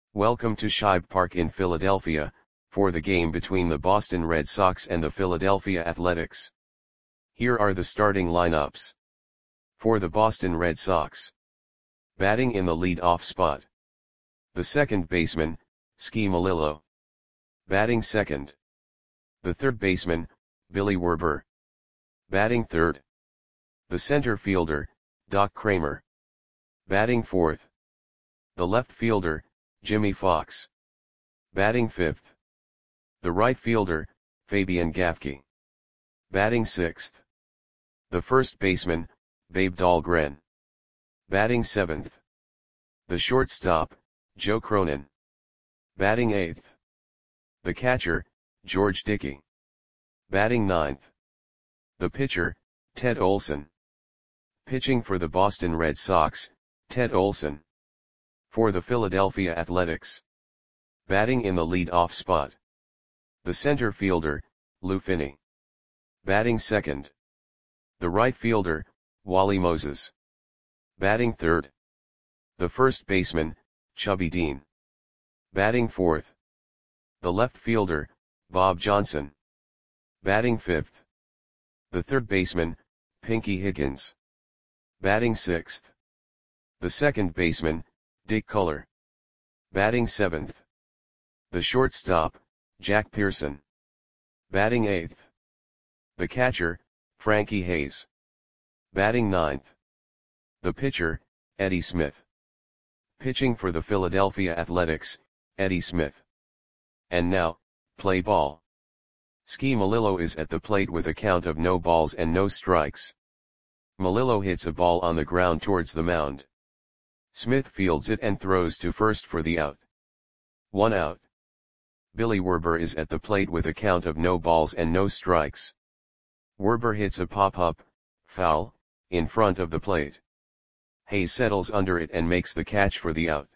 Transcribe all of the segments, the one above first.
Welcome to Shibe Park in Philadelphia, for the game between the Boston Red Sox and the Philadelphia Athletics. Here are the starting lineups. For the Boston Red Sox. Batting in the lead-off spot. The second baseman, Ski Melillo. Batting second. The third baseman, Billy Werber. Batting third. The center fielder, Doc Kramer. Batting fourth. The left fielder, Jimmie Foxx. Batting fifth. The right fielder, Fabian Gaffke. Batting sixth. The first baseman, Babe Dahlgren. Batting seventh. The shortstop, Joe Cronin. Batting eighth. The catcher, George Dickey. Batting ninth. The pitcher, Ted Olson. Pitching for the Boston Red Sox, Ted Olson. For the Philadelphia Athletics. Batting in the lead-off spot. The center fielder, Lou Finney. Batting second. The right fielder, Wally Moses. Batting third. The first baseman, Chubby Dean. Batting fourth. The left fielder, Bob Johnson. Batting fifth. The third baseman, Pinky Higgins. Batting sixth. The second baseman, Dick Culler. Batting seventh. The shortstop, Jack Pearson. Batting eighth. The catcher, Frankie Hayes. Batting ninth. The pitcher, Eddie Smith. Pitching for the Philadelphia Athletics, Eddie Smith. And now, play ball. Ski Melillo is at the plate with a count of no balls and no strikes. Melillo hits a ball on the ground towards the mound. Smith fields it and throws to first for the out. 1 out. Billy Werber is at the plate with a count of no balls and no strikes. Werber hits a pop-up, foul, in front of the plate. Hayes settles under it and makes the catch for the out.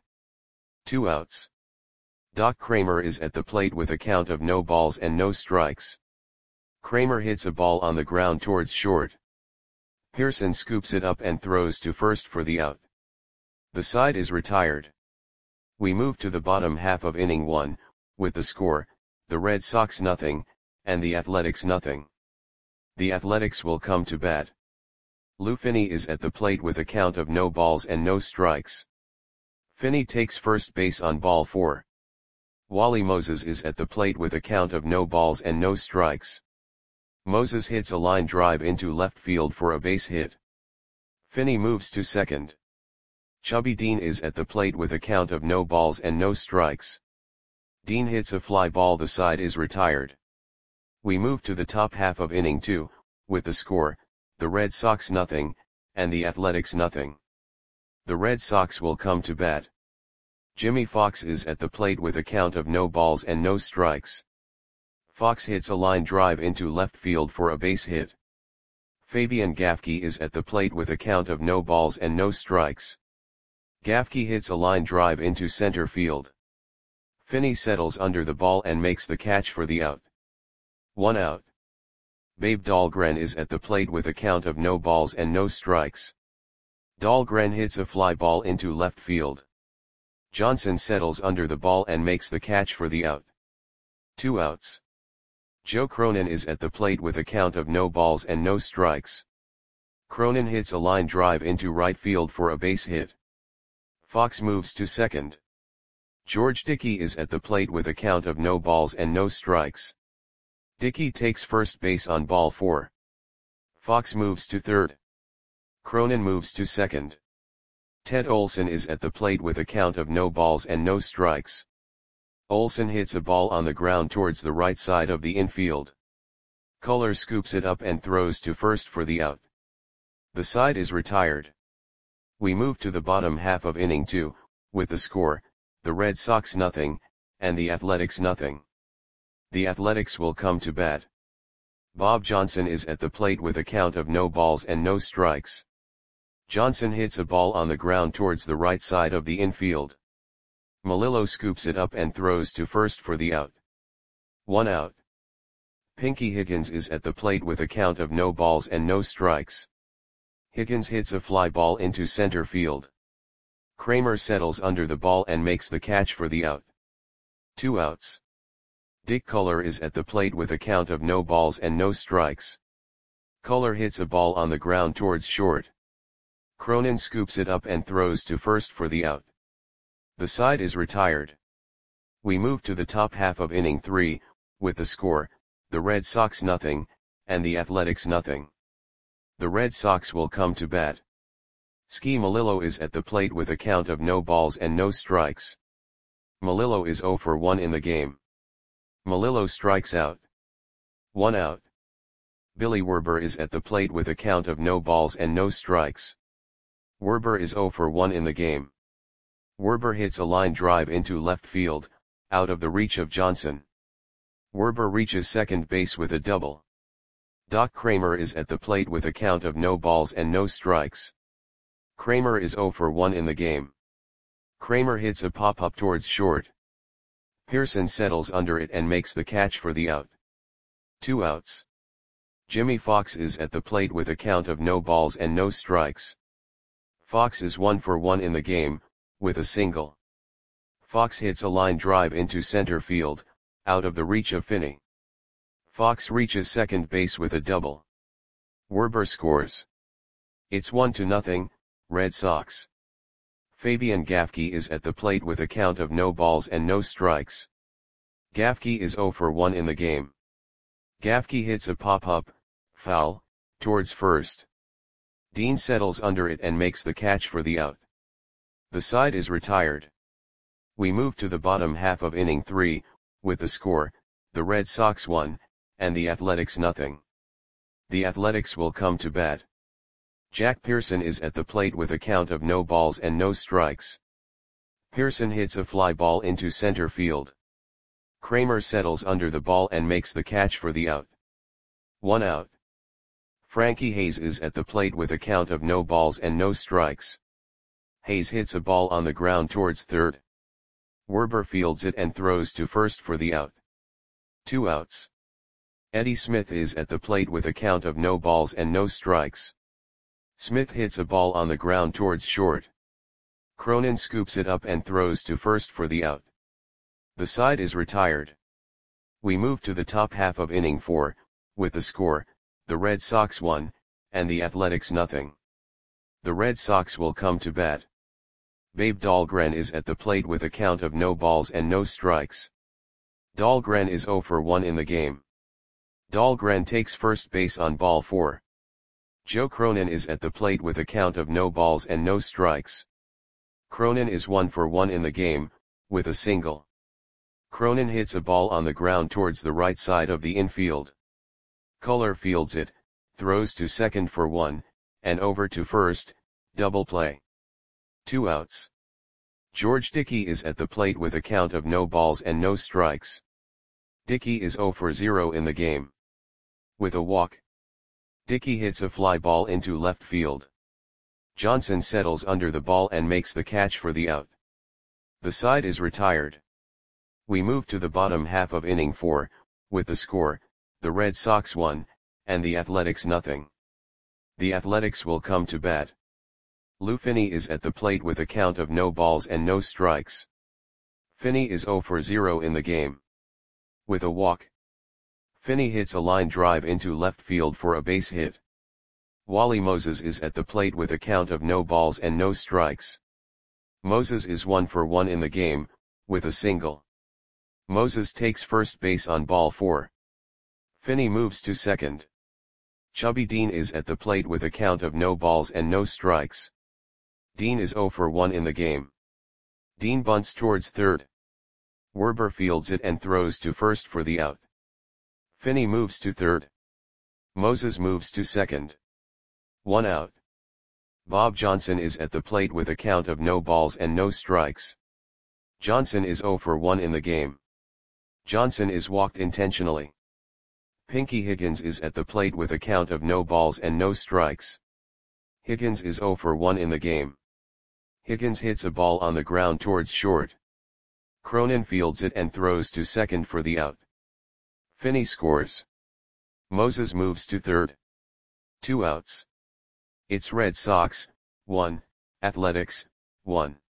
2 outs. Doc Kramer is at the plate with a count of no balls and no strikes. Kramer hits a ball on the ground towards short. Pearson scoops it up and throws to first for the out. The side is retired. We move to the bottom half of inning 1, with the score, the Red Sox nothing, and the Athletics nothing. The Athletics will come to bat. Lou Finney is at the plate with a count of no balls and no strikes. Finney takes first base on ball 4. Wally Moses is at the plate with a count of no balls and no strikes. Moses hits a line drive into left field for a base hit. Finney moves to second. Chubby Dean is at the plate with a count of no balls and no strikes. Dean hits a fly ball, the side is retired. We move to the top half of inning 2, with the score, the Red Sox nothing, and the Athletics nothing. The Red Sox will come to bat. Jimmie Foxx is at the plate with a count of no balls and no strikes. Foxx hits a line drive into left field for a base hit. Fabian Gaffke is at the plate with a count of no balls and no strikes. Gaffke hits a line drive into center field. Finney settles under the ball and makes the catch for the out. 1 out. Babe Dahlgren is at the plate with a count of no balls and no strikes. Dahlgren hits a fly ball into left field. Johnson settles under the ball and makes the catch for the out. 2 outs. Joe Cronin is at the plate with a count of no balls and no strikes. Cronin hits a line drive into right field for a base hit. Foxx moves to second. George Dickey is at the plate with a count of no balls and no strikes. Dickey takes first base on ball 4. Foxx moves to third. Cronin moves to second. Ted Olson is at the plate with a count of no balls and no strikes. Olson hits a ball on the ground towards the right side of the infield. Culler scoops it up and throws to first for the out. The side is retired. We move to the bottom half of inning 2, with the score, the Red Sox nothing, and the Athletics nothing. The Athletics will come to bat. Bob Johnson is at the plate with a count of no balls and no strikes. Johnson hits a ball on the ground towards the right side of the infield. Melillo scoops it up and throws to first for the out. 1 out. Pinky Higgins is at the plate with a count of no balls and no strikes. Higgins hits a fly ball into center field. Kramer settles under the ball and makes the catch for the out. 2 outs. Dick Culler is at the plate with a count of no balls and no strikes. Culler hits a ball on the ground towards short. Cronin scoops it up and throws to first for the out. The side is retired. We move to the top half of inning 3, with the score, the Red Sox 0, and the Athletics 0. The Red Sox will come to bat. Ski Melillo is at the plate with a count of no balls and no strikes. Melillo is 0 for 1 in the game. Melillo strikes out. 1 out. Billy Werber is at the plate with a count of no balls and no strikes. Werber is 0 for 1 in the game. Werber hits a line drive into left field, out of the reach of Johnson. Werber reaches second base with a double. Doc Kramer is at the plate with a count of no balls and no strikes. Kramer is 0 for 1 in the game. Kramer hits a pop-up towards short. Pearson settles under it and makes the catch for the out. 2 outs. Jimmy Fox is at the plate with a count of no balls and no strikes. Fox is 1 for 1 in the game, with a single. Fox hits a line drive into center field, out of the reach of Finney. Fox reaches second base with a double. Werber scores. It's 1-0, Red Sox. Fabian Gafke is at the plate with a count of no balls and no strikes. Gafke is 0 for 1 in the game. Gafke hits a pop-up, foul, towards first. Dean settles under it and makes the catch for the out. The side is retired. We move to the bottom half of inning 3, with the score, the Red Sox 1, and the Athletics 0. The Athletics will come to bat. Jack Pearson is at the plate with a count of no balls and no strikes. Pearson hits a fly ball into center field. Kramer settles under the ball and makes the catch for the out. 1 out. Frankie Hayes is at the plate with a count of no balls and no strikes. Hayes hits a ball on the ground towards third. Werber fields it and throws to first for the out. 2 outs. Eddie Smith is at the plate with a count of no balls and no strikes. Smith hits a ball on the ground towards short. Cronin scoops it up and throws to first for the out. The side is retired. We move to the top half of inning 4, with the score, the Red Sox 1, and the Athletics 0. The Red Sox will come to bat. Babe Dahlgren is at the plate with a count of no balls and no strikes. Dahlgren is 0 for 1 in the game. Dahlgren takes first base on ball 4. Joe Cronin is at the plate with a count of no balls and no strikes. Cronin is 1 for 1 in the game, with a single. Cronin hits a ball on the ground towards the right side of the infield. Culler fields it, throws to second for 1, and over to first, double play. 2 outs. George Dickey is at the plate with a count of no balls and no strikes. Dickey is 0 for 0 in the game. With a walk. Dickey hits a fly ball into left field. Johnson settles under the ball and makes the catch for the out. The side is retired. We move to the bottom half of inning 4, with the score, the Red Sox 1, and the Athletics 0. The Athletics will come to bat. Lou Finney is at the plate with a count of no balls and no strikes. Finney is 0 for 0 in the game. With a walk. Finney hits a line drive into left field for a base hit. Wally Moses is at the plate with a count of no balls and no strikes. Moses is 1 for 1 in the game, with a single. Moses takes first base on ball 4. Finney moves to second. Chubby Dean is at the plate with a count of no balls and no strikes. Dean is 0 for 1 in the game. Dean bunts towards third. Werber fields it and throws to first for the out. Finney moves to third. Moses moves to second. 1 out. Bob Johnson is at the plate with a count of no balls and no strikes. Johnson is 0 for 1 in the game. Johnson is walked intentionally. Pinky Higgins is at the plate with a count of no balls and no strikes. Higgins is 0 for 1 in the game. Higgins hits a ball on the ground towards short. Cronin fields it and throws to second for the out. Finney scores. Moses moves to third. 2 outs. It's Red Sox 1, Athletics 1.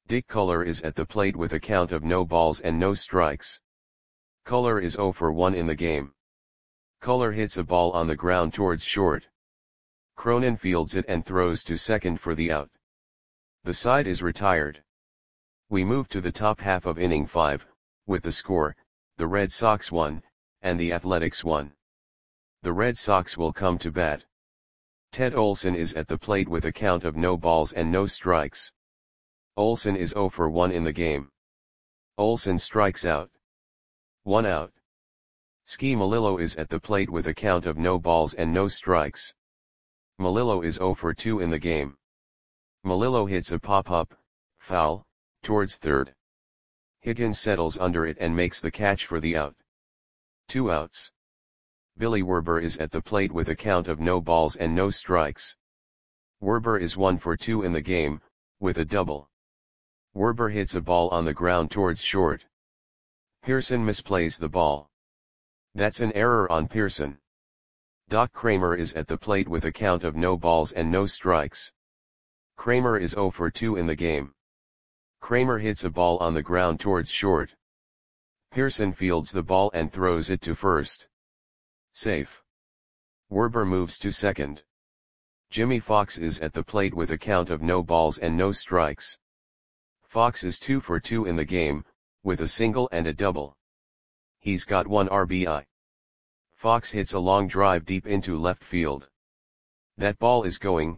Dick Culler is at the plate with a count of no balls and no strikes. Culler is 0 for 1 in the game. Culler hits a ball on the ground towards short. Cronin fields it and throws to second for the out. The side is retired. We move to the top half of inning 5, with the score, the Red Sox 1, and the Athletics 1. The Red Sox will come to bat. Ted Olson is at the plate with a count of no balls and no strikes. Olson is 0 for 1 in the game. Olson strikes out. 1 out. Ski Melillo is at the plate with a count of no balls and no strikes. Melillo is 0 for 2 in the game. Melillo hits a pop-up, foul, towards third. Higgins settles under it and makes the catch for the out. 2 outs. Billy Werber is at the plate with a count of no balls and no strikes. Werber is 1 for 2 in the game, with a double. Werber hits a ball on the ground towards short. Pearson misplays the ball. That's an error on Pearson. Doc Kramer is at the plate with a count of no balls and no strikes. Kramer is 0 for 2 in the game. Kramer hits a ball on the ground towards short. Pearson fields the ball and throws it to first. Safe. Werber moves to second. Jimmy Fox is at the plate with a count of no balls and no strikes. Fox is 2 for 2 in the game, with a single and a double. He's got 1 RBI. Fox hits a long drive deep into left field. That ball is going,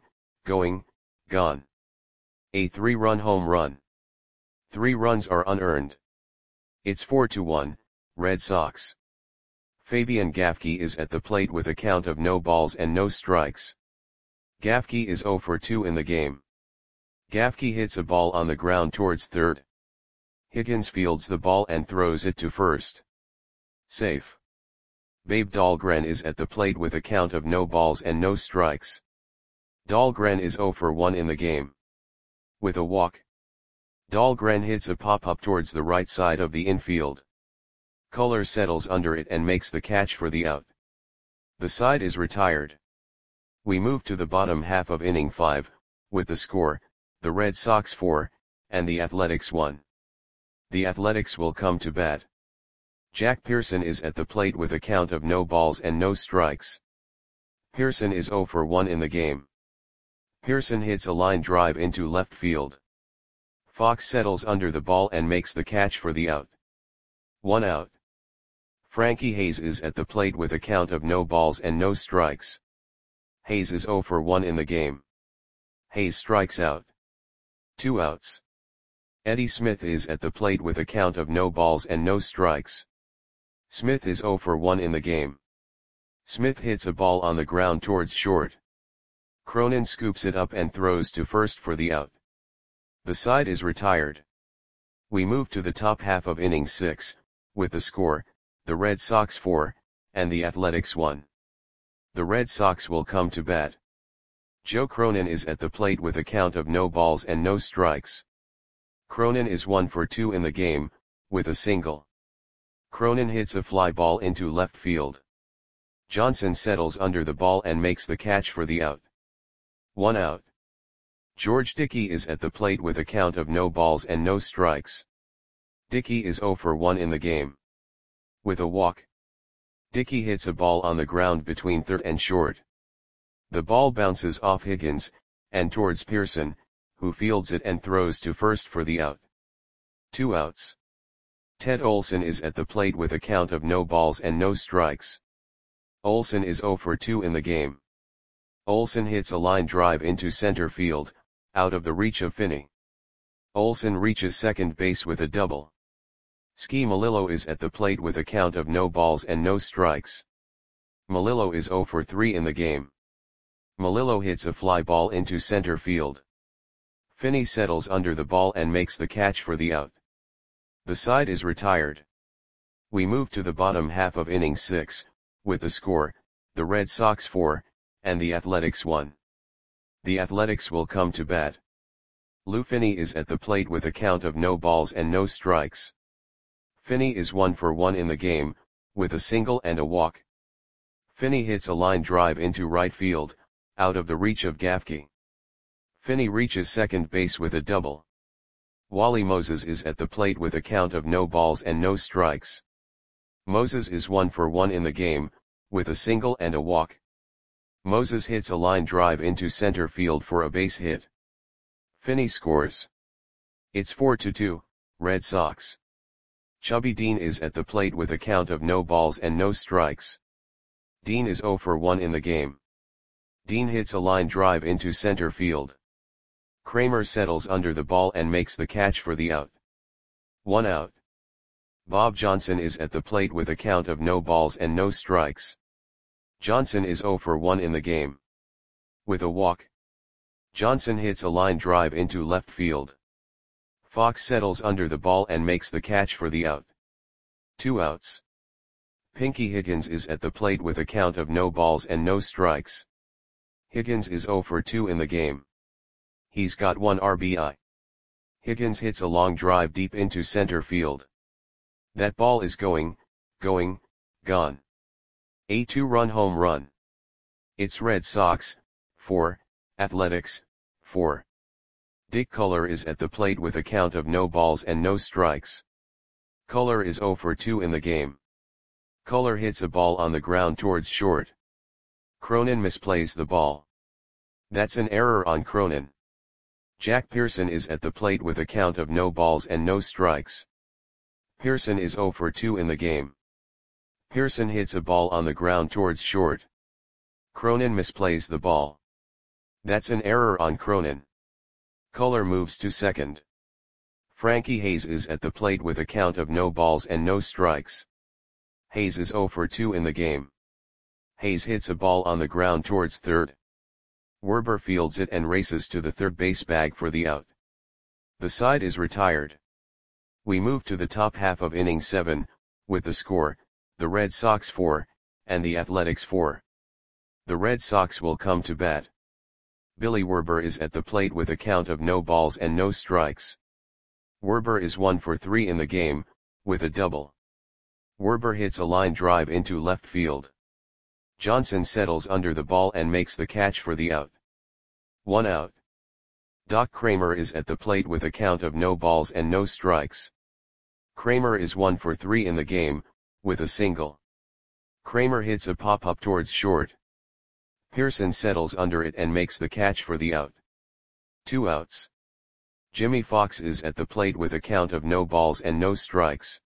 gone. A 3-run home run. 3 runs are unearned. It's 4-1, Red Sox. Fabian Gafke is at the plate with a count of no balls and no strikes. Gafke is 0 for 2 in the game. Gafke hits a ball on the ground towards third. Higgins fields the ball and throws it to first. Safe. Babe Dahlgren is at the plate with a count of no balls and no strikes. Dahlgren is 0 for 1 in the game. With a walk. Dahlgren hits a pop-up towards the right side of the infield. Culler settles under it and makes the catch for the out. The side is retired. We move to the bottom half of inning 5, with the score, the Red Sox 4, and the Athletics 1. The Athletics will come to bat. Jack Pearson is at the plate with a count of no balls and no strikes. Pearson is 0 for 1 in the game. Pearson hits a line drive into left field. Fox settles under the ball and makes the catch for the out. 1 out. Frankie Hayes is at the plate with a count of no balls and no strikes. Hayes is 0 for 1 in the game. Hayes strikes out. 2 outs. Eddie Smith is at the plate with a count of no balls and no strikes. Smith is 0 for 1 in the game. Smith hits a ball on the ground towards short. Cronin scoops it up and throws to first for the out. The side is retired. We move to the top half of inning 6, with the score, the Red Sox 4, and the Athletics 1. The Red Sox will come to bat. Joe Cronin is at the plate with a count of no balls and no strikes. Cronin is 1 for 2 in the game, with a single. Cronin hits a fly ball into left field. Johnson settles under the ball and makes the catch for the out. 1 out. George Dickey is at the plate with a count of no balls and no strikes. Dickey is 0 for 1 in the game. With a walk. Dickey hits a ball on the ground between third and short. The ball bounces off Higgins, and towards Pearson, who fields it and throws to first for the out. 2 outs. Ted Olson is at the plate with a count of no balls and no strikes. Olson is 0 for 2 in the game. Olson hits a line drive into center field, out of the reach of Finney. Olson reaches second base with a double. Ski Melillo is at the plate with a count of no balls and no strikes. Melillo is 0 for 3 in the game. Melillo hits a fly ball into center field. Finney settles under the ball and makes the catch for the out. The side is retired. We move to the bottom half of inning 6, with the score, the Red Sox 4, and the Athletics 1. The Athletics will come to bat. Lou Finney is at the plate with a count of no balls and no strikes. Finney is 1 for 1 in the game, with a single and a walk. Finney hits a line drive into right field, out of the reach of Gafke. Finney reaches second base with a double. Wally Moses is at the plate with a count of no balls and no strikes. Moses is 1 for 1 in the game, with a single and a walk. Moses hits a line drive into center field for a base hit. Finney scores. It's 4-2, Red Sox. Chubby Dean is at the plate with a count of no balls and no strikes. Dean is 0 for 1 in the game. Dean hits a line drive into center field. Kramer settles under the ball and makes the catch for the out. 1 out. Bob Johnson is at the plate with a count of no balls and no strikes. Johnson is 0 for 1 in the game. With a walk. Johnson hits a line drive into left field. Fox settles under the ball and makes the catch for the out. 2 outs. Pinky Higgins is at the plate with a count of no balls and no strikes. Higgins is 0 for 2 in the game. He's got 1 RBI. Higgins hits a long drive deep into center field. That ball is going, gone. A 2-run home run. It's Red Sox, 4, Athletics, 4. Dick Culler is at the plate with a count of no balls and no strikes. Culler is 0 for 2 in the game. Culler hits a ball on the ground towards short. Cronin misplays the ball. That's an error on Cronin. Jack Pearson is at the plate with a count of no balls and no strikes. Pearson is 0 for 2 in the game. Pearson hits a ball on the ground towards short. Cronin misplays the ball. That's an error on Cronin. Culler moves to second. Frankie Hayes is at the plate with a count of no balls and no strikes. Hayes is 0 for 2 in the game. Hayes hits a ball on the ground towards third. Werber fields it and races to the third base bag for the out. The side is retired. We move to the top half of inning 7, with the score, the Red Sox 4, and the Athletics 4. The Red Sox will come to bat. Billy Werber is at the plate with a count of no balls and no strikes. Werber is 1 for 3 in the game, with a double. Werber hits a line drive into left field. Johnson settles under the ball and makes the catch for the out. 1 out. Doc Kramer is at the plate with a count of no balls and no strikes. Kramer is 1 for 3 in the game, with a single. Kramer hits a pop-up towards short. Pearson settles under it and makes the catch for the out. 2 outs. Jimmy Fox is at the plate with a count of no balls and no strikes.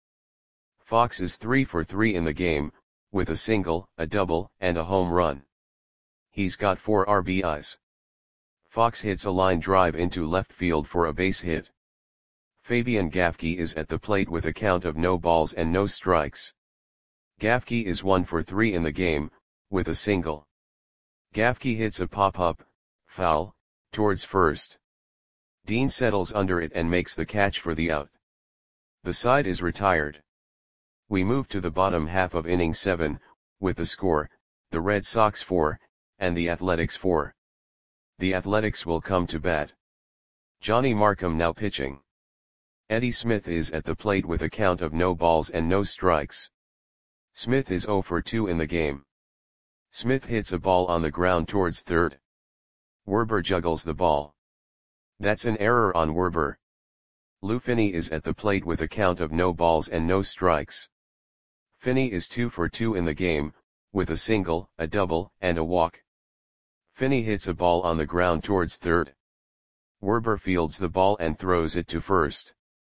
Fox is 3 for 3 in the game, with a single, a double, and a home run. He's got 4 RBIs. Fox hits a line drive into left field for a base hit. Fabian Gaffke is at the plate with a count of no balls and no strikes. Gaffke is 1 for 3 in the game, with a single. Gaffke hits a pop-up, foul, towards first. Dean settles under it and makes the catch for the out. The side is retired. We move to the bottom half of inning 7, with the score, the Red Sox 4, and the Athletics 4. The Athletics will come to bat. Johnny Markham now pitching. Eddie Smith is at the plate with a count of no balls and no strikes. Smith is 0 for 2 in the game. Smith hits a ball on the ground towards third. Werber juggles the ball. That's an error on Werber. Lou Finney is at the plate with a count of no balls and no strikes. Finney is 2 for 2 in the game, with a single, a double, and a walk. Finney hits a ball on the ground towards third. Werber fields the ball and throws it to first.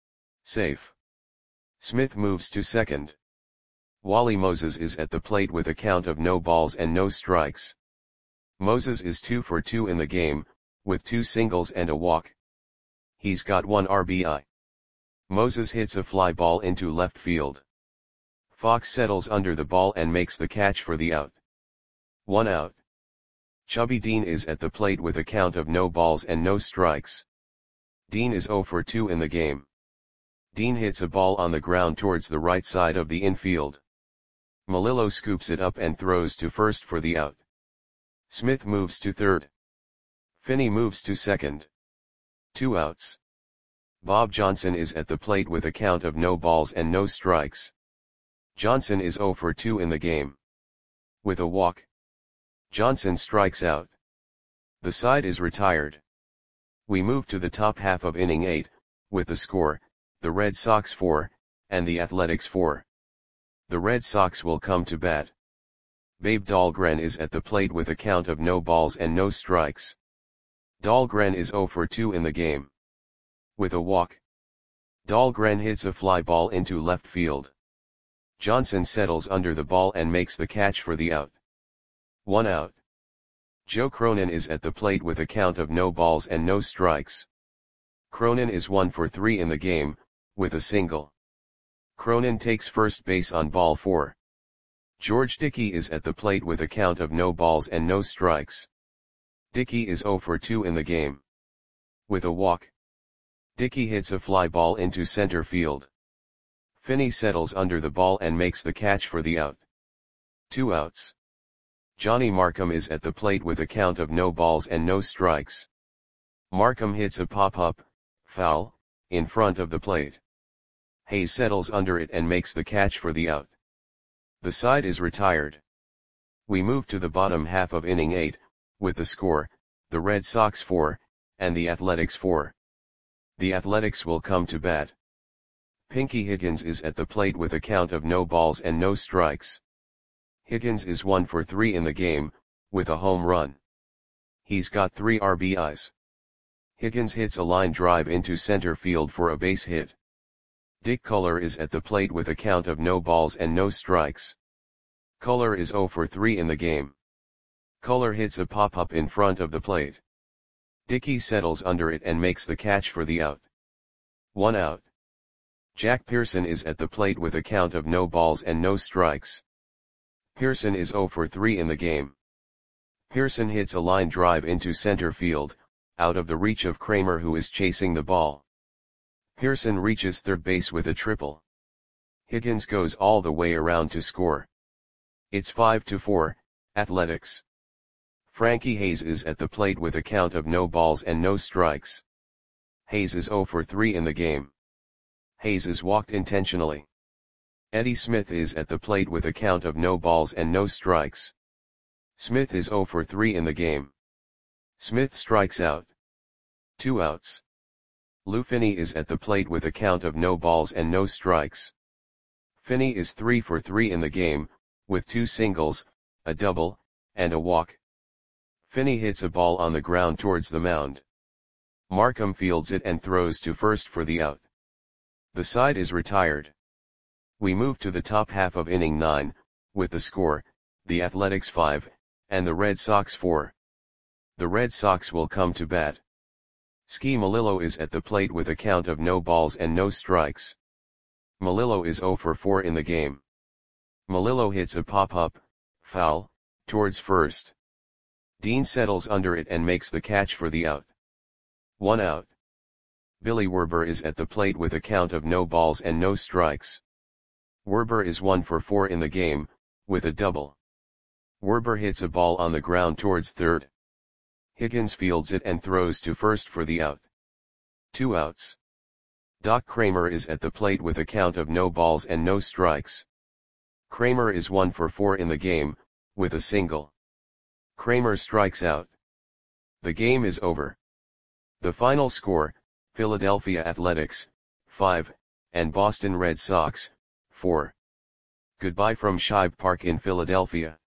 Safe. Smith moves to second. Wally Moses is at the plate with a count of no balls and no strikes. Moses is 2 for 2 in the game, with 2 singles and a walk. He's got 1 RBI. Moses hits a fly ball into left field. Fox settles under the ball and makes the catch for the out. 1 out. Chubby Dean is at the plate with a count of no balls and no strikes. Dean is 0 for 2 in the game. Dean hits a ball on the ground towards the right side of the infield. Melillo scoops it up and throws to first for the out. Smith moves to third. Finney moves to second. 2 outs. Bob Johnson is at the plate with a count of no balls and no strikes. Johnson is 0 for 2 in the game. With a walk. Johnson strikes out. The side is retired. We move to the top half of inning 8, with the score, the Red Sox 4, and the Athletics 4. The Red Sox will come to bat. Babe Dahlgren is at the plate with a count of no balls and no strikes. Dahlgren is 0 for 2 in the game. With a walk, Dahlgren hits a fly ball into left field. Johnson settles under the ball and makes the catch for the out. 1 out. Joe Cronin is at the plate with a count of no balls and no strikes. Cronin is 1 for 3 in the game, with a single. Cronin takes first base on ball 4. George Dickey is at the plate with a count of no balls and no strikes. Dickey is 0 for 2 in the game. With a walk, Dickey hits a fly ball into center field. Finney settles under the ball and makes the catch for the out. 2 outs. Johnny Markham is at the plate with a count of no balls and no strikes. Markham hits a pop-up, foul, in front of the plate. Hayes settles under it and makes the catch for the out. The side is retired. We move to the bottom half of inning 8, with the score, the Red Sox 4, and the Athletics 4. The Athletics will come to bat. Pinky Higgins is at the plate with a count of no balls and no strikes. Higgins is 1 for 3 in the game, with a home run. He's got 3 RBIs. Higgins hits a line drive into center field for a base hit. Dick Culler is at the plate with a count of no balls and no strikes. Culler is 0 for 3 in the game. Culler hits a pop-up in front of the plate. Dickey settles under it and makes the catch for the out. 1 out. Jack Pearson is at the plate with a count of no balls and no strikes. Pearson is 0 for 3 in the game. Pearson hits a line drive into center field, out of the reach of Kramer who is chasing the ball. Pearson reaches third base with a triple. Higgins goes all the way around to score. It's 5-4, Athletics. Frankie Hayes is at the plate with a count of no balls and no strikes. Hayes is 0 for 3 in the game. Hayes is walked intentionally. Eddie Smith is at the plate with a count of no balls and no strikes. Smith is 0 for 3 in the game. Smith strikes out. 2 outs. Lou Finney is at the plate with a count of no balls and no strikes. Finney is 3 for 3 in the game, with 2 singles, a double, and a walk. Finney hits a ball on the ground towards the mound. Markham fields it and throws to first for the out. The side is retired. We move to the top half of inning 9, with the score, the Athletics 5, and the Red Sox 4. The Red Sox will come to bat. Ski Melillo is at the plate with a count of no balls and no strikes. Melillo is 0 for 4 in the game. Melillo hits a pop-up, foul, towards first. Dean settles under it and makes the catch for the out. 1 out. Billy Werber is at the plate with a count of no balls and no strikes. Werber is 1 for 4 in the game, with a double. Werber hits a ball on the ground towards third. Higgins fields it and throws to first for the out. 2 outs. Doc Kramer is at the plate with a count of no balls and no strikes. Kramer is 1 for 4 in the game, with a single. Kramer strikes out. The game is over. The final score, Philadelphia Athletics, 5, and Boston Red Sox, 4. Goodbye from Shibe Park in Philadelphia.